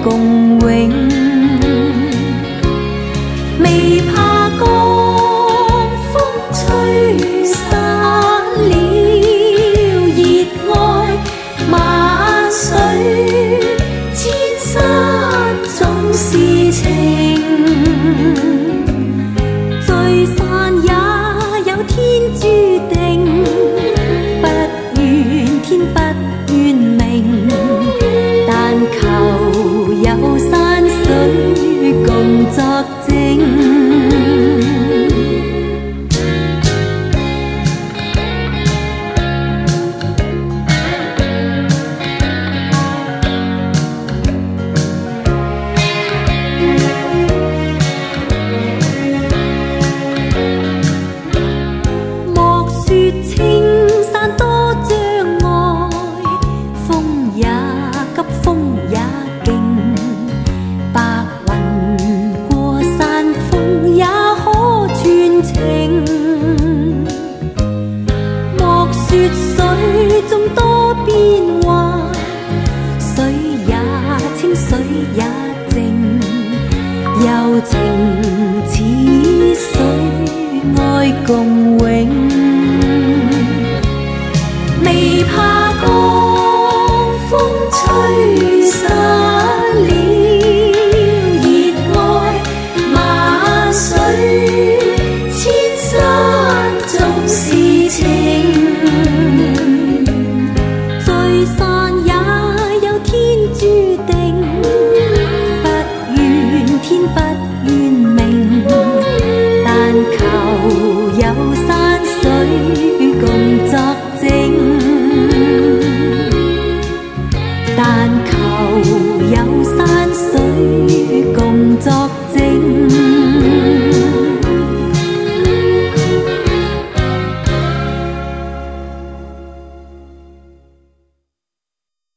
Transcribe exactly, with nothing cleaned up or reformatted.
共永，未怕江風吹散了熱愛，萬水千山總是情，聚散也有天注定，不怨天不怨命，但求有山水共作證。莫說青山多障礙，風也急風也勁，白雲過山峰也可傳情。莫說水中多變幻，水也清水也靜，柔情似水愛共永。未怕江風吹散了熱愛，萬水千山總是情，聚散也有天注定，不怨天不怨命，但求有山水共作證，但求有山